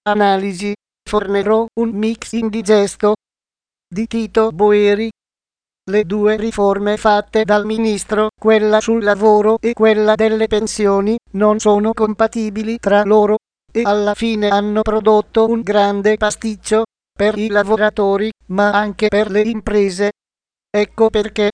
analisi, fornirò un mix indigesto di Tito Boeri. Le due riforme fatte dal ministro, quella sul lavoro e quella delle pensioni, non sono compatibili tra loro e alla fine hanno prodotto un grande pasticcio per i lavoratori, ma anche per le imprese. Ecco perché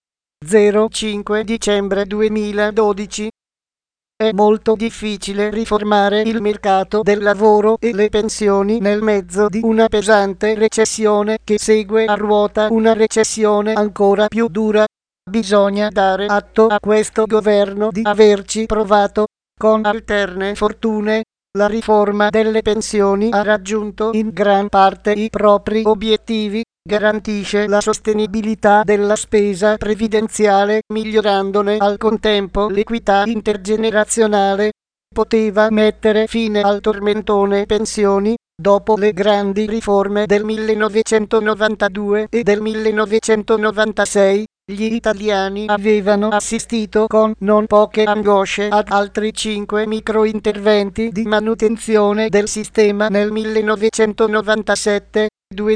05 dicembre 2012 è molto difficile riformare il mercato del lavoro e le pensioni nel mezzo di una pesante recessione che segue a ruota una recessione ancora più dura. Bisogna dare atto a questo governo di averci provato. Con alterne fortune, la riforma delle pensioni ha raggiunto in gran parte i propri obiettivi. Garantisce la sostenibilità della spesa previdenziale, migliorandone al contempo l'equità intergenerazionale. Poteva mettere fine al tormentone pensioni. Dopo le grandi riforme del 1992 e del 1996, gli italiani avevano assistito con non poche angosce ad altri 5 microinterventi di manutenzione del sistema nel 1997,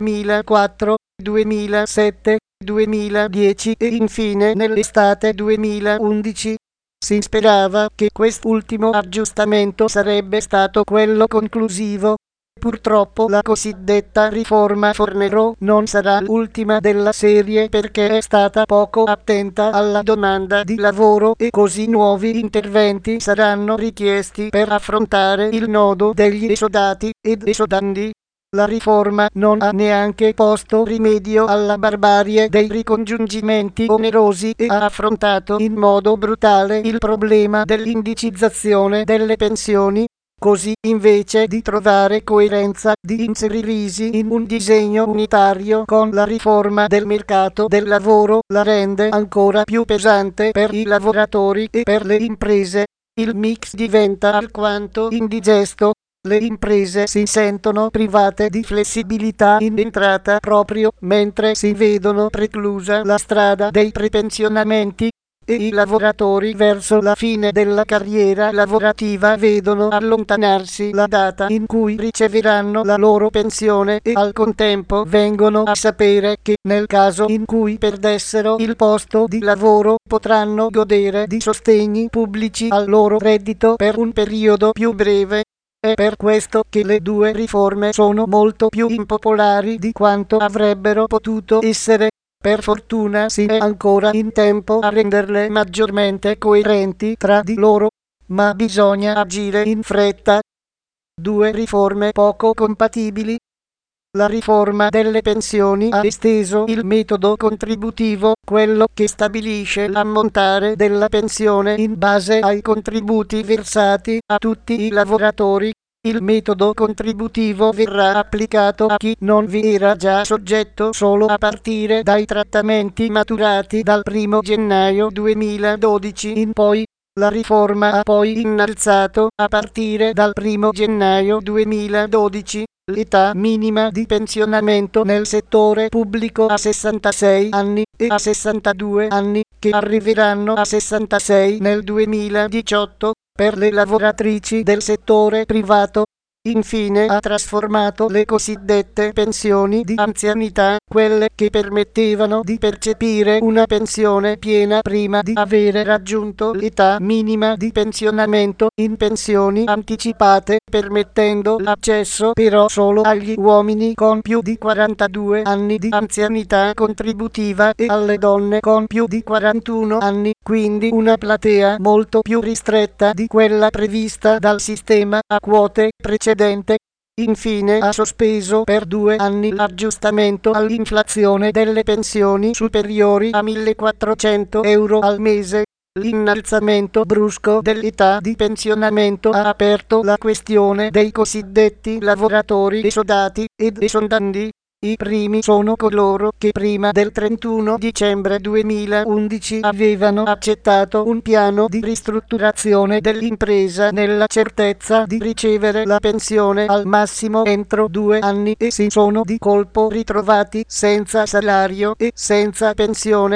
2004, 2007, 2010 e infine nell'estate 2011. Si sperava che quest'ultimo aggiustamento sarebbe stato quello conclusivo. Purtroppo la cosiddetta riforma Fornero non sarà l'ultima della serie perché è stata poco attenta alla domanda di lavoro e così nuovi interventi saranno richiesti per affrontare il nodo degli esodati ed esodandi. La riforma non ha neanche posto rimedio alla barbarie dei ricongiungimenti onerosi e ha affrontato in modo brutale il problema dell'indicizzazione delle pensioni. Così, invece di trovare coerenza, di inserirsi in un disegno unitario con la riforma del mercato del lavoro, la rende ancora più pesante per i lavoratori e per le imprese. Il mix diventa alquanto indigesto. Le imprese si sentono private di flessibilità in entrata proprio mentre si vedono preclusa la strada dei prepensionamenti. E i lavoratori verso la fine della carriera lavorativa vedono allontanarsi la data in cui riceveranno la loro pensione e al contempo vengono a sapere che nel caso in cui perdessero il posto di lavoro potranno godere di sostegni pubblici al loro reddito per un periodo più breve. È per questo che le due riforme sono molto più impopolari di quanto avrebbero potuto essere. Per fortuna si è ancora in tempo a renderle maggiormente coerenti tra di loro, ma bisogna agire in fretta. Due riforme poco compatibili. La riforma delle pensioni ha esteso il metodo contributivo, quello che stabilisce l'ammontare della pensione in base ai contributi versati a tutti i lavoratori. Il metodo contributivo verrà applicato a chi non vi era già soggetto solo a partire dai trattamenti maturati dal 1 gennaio 2012 in poi. La riforma ha poi innalzato, a partire dal 1 gennaio 2012, l'età minima di pensionamento nel settore pubblico a 66 anni e a 62 anni, che arriveranno a 66 nel 2018. Per le lavoratrici del settore privato. Infine ha trasformato le cosiddette pensioni di anzianità, quelle che permettevano di percepire una pensione piena prima di avere raggiunto l'età minima di pensionamento, in pensioni anticipate, permettendo l'accesso però solo agli uomini con più di 42 anni di anzianità contributiva e alle donne con più di 41 anni, quindi una platea molto più ristretta di quella prevista dal sistema a quote precedente. Infine ha sospeso per 2 anni l'aggiustamento all'inflazione delle pensioni superiori a 1.400 euro al mese. L'innalzamento brusco dell'età di pensionamento ha aperto la questione dei cosiddetti lavoratori esodati ed esodandi. I primi sono coloro che prima del 31 dicembre 2011 avevano accettato un piano di ristrutturazione dell'impresa nella certezza di ricevere la pensione al massimo entro 2 anni e si sono di colpo ritrovati senza salario e senza pensione.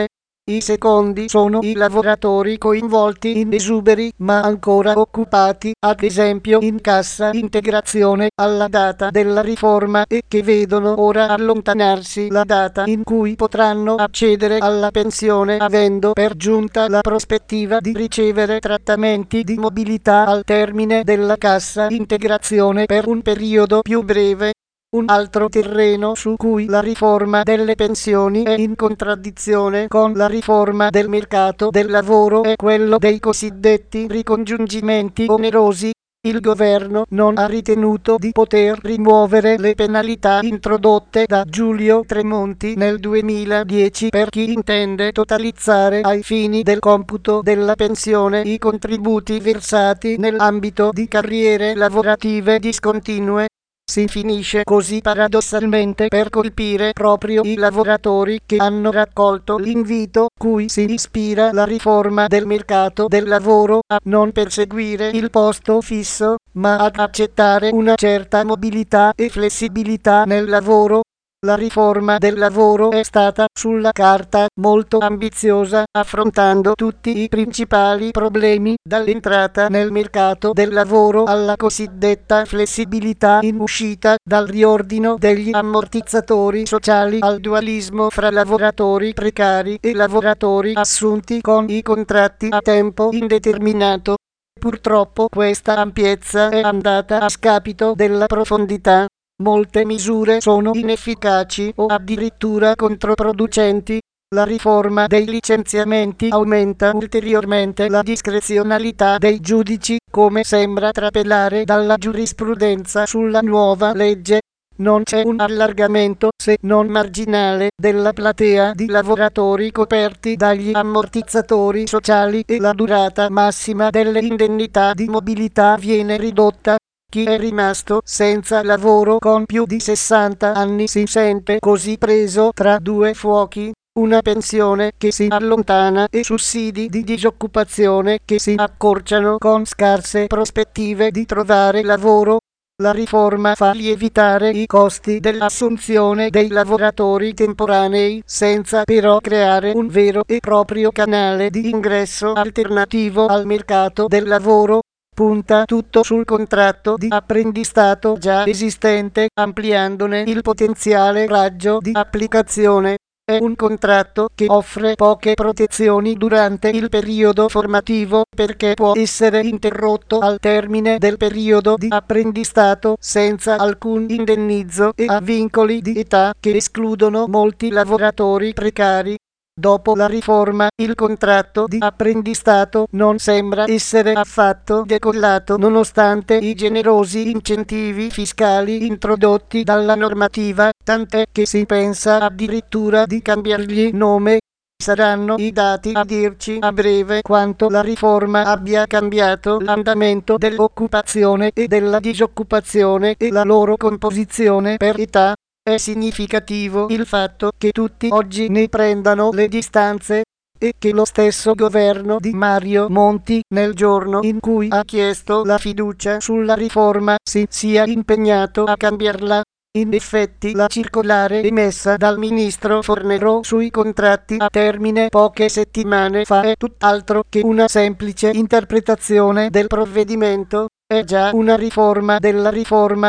I secondi sono i lavoratori coinvolti in esuberi ma ancora occupati, ad esempio in cassa integrazione alla data della riforma e che vedono ora allontanarsi la data in cui potranno accedere alla pensione avendo per giunta la prospettiva di ricevere trattamenti di mobilità al termine della cassa integrazione per un periodo più breve. Un altro terreno su cui la riforma delle pensioni è in contraddizione con la riforma del mercato del lavoro è quello dei cosiddetti ricongiungimenti onerosi. Il governo non ha ritenuto di poter rimuovere le penalità introdotte da Giulio Tremonti nel 2010 per chi intende totalizzare ai fini del computo della pensione i contributi versati nell'ambito di carriere lavorative discontinue. Si finisce così paradossalmente per colpire proprio i lavoratori che hanno raccolto l'invito cui si ispira la riforma del mercato del lavoro a non perseguire il posto fisso, ma ad accettare una certa mobilità e flessibilità nel lavoro. La riforma del lavoro è stata sulla carta molto ambiziosa, affrontando tutti i principali problemi, dall'entrata nel mercato del lavoro alla cosiddetta flessibilità in uscita, dal riordino degli ammortizzatori sociali al dualismo fra lavoratori precari e lavoratori assunti con i contratti a tempo indeterminato. Purtroppo questa ampiezza è andata a scapito della profondità. Molte misure sono inefficaci o addirittura controproducenti. La riforma dei licenziamenti aumenta ulteriormente la discrezionalità dei giudici, come sembra trapelare dalla giurisprudenza sulla nuova legge. Non c'è un allargamento, se non marginale, della platea di lavoratori coperti dagli ammortizzatori sociali e la durata massima delle indennità di mobilità viene ridotta. Chi è rimasto senza lavoro con più di 60 anni si sente così preso tra due fuochi, una pensione che si allontana e sussidi di disoccupazione che si accorciano con scarse prospettive di trovare lavoro. La riforma fa lievitare i costi dell'assunzione dei lavoratori temporanei, senza però creare un vero e proprio canale di ingresso alternativo al mercato del lavoro. Punta tutto sul contratto di apprendistato già esistente, ampliandone il potenziale raggio di applicazione. È un contratto che offre poche protezioni durante il periodo formativo perché può essere interrotto al termine del periodo di apprendistato senza alcun indennizzo e ha vincoli di età che escludono molti lavoratori precari. Dopo la riforma, il contratto di apprendistato non sembra essere affatto decollato nonostante i generosi incentivi fiscali introdotti dalla normativa, tant'è che si pensa addirittura di cambiargli nome. Saranno i dati a dirci a breve quanto la riforma abbia cambiato l'andamento dell'occupazione e della disoccupazione e la loro composizione per età. È significativo il fatto che tutti oggi ne prendano le distanze e che lo stesso governo di Mario Monti, nel giorno in cui ha chiesto la fiducia sulla riforma, si sia impegnato a cambiarla. In effetti la circolare emessa dal ministro Fornero sui contratti a termine poche settimane fa è tutt'altro che una semplice interpretazione del provvedimento, è già una riforma della riforma.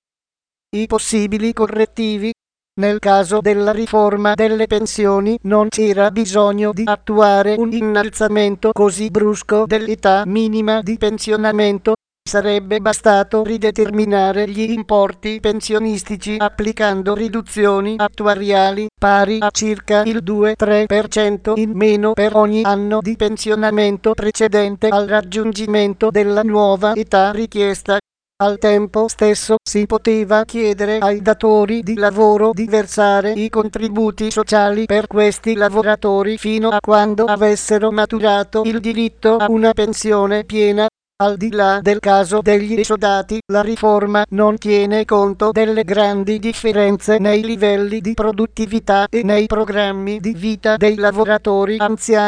I possibili correttivi. Nel caso della riforma delle pensioni non c'era bisogno di attuare un innalzamento così brusco dell'età minima di pensionamento. Sarebbe bastato rideterminare gli importi pensionistici applicando riduzioni attuariali pari a circa il 2-3% in meno per ogni anno di pensionamento precedente al raggiungimento della nuova età richiesta. Al tempo stesso si poteva chiedere ai datori di lavoro di versare i contributi sociali per questi lavoratori fino a quando avessero maturato il diritto a una pensione piena. Al di là del caso degli esodati, la riforma non tiene conto delle grandi differenze nei livelli di produttività e nei programmi di vita dei lavoratori anziani.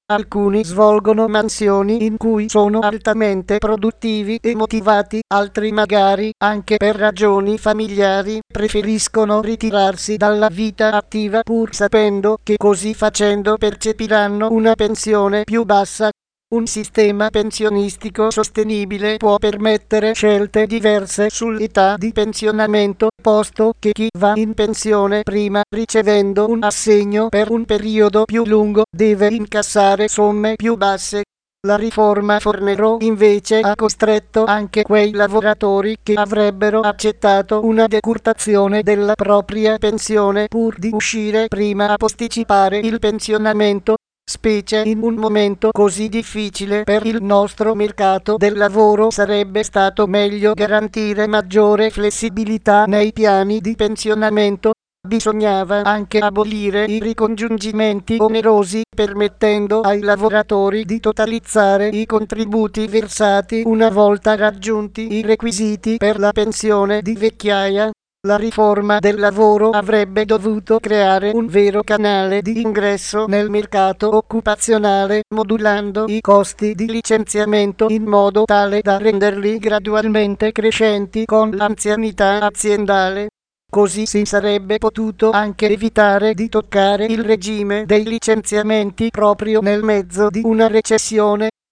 Alcuni svolgono mansioni in cui sono altamente produttivi e motivati, altri magari, anche per ragioni familiari, preferiscono ritirarsi dalla vita attiva pur sapendo che così facendo percepiranno una pensione più bassa. Un sistema pensionistico sostenibile può permettere scelte diverse sull'età di pensionamento, posto che chi va in pensione prima, ricevendo un assegno per un periodo più lungo, deve incassare somme più basse. La riforma Fornero invece ha costretto anche quei lavoratori che avrebbero accettato una decurtazione della propria pensione pur di uscire prima a posticipare il pensionamento, specie in un momento così difficile per il nostro mercato del lavoro. Sarebbe stato meglio garantire maggiore flessibilità nei piani di pensionamento. Bisognava anche abolire i ricongiungimenti onerosi, permettendo ai lavoratori di totalizzare i contributi versati una volta raggiunti i requisiti per la pensione di vecchiaia. La riforma del lavoro avrebbe dovuto creare un vero canale di ingresso nel mercato occupazionale, modulando i costi di licenziamento in modo tale da renderli gradualmente crescenti con l'anzianità aziendale. Così si sarebbe potuto anche evitare di toccare il regime dei licenziamenti proprio nel mezzo di una recessione.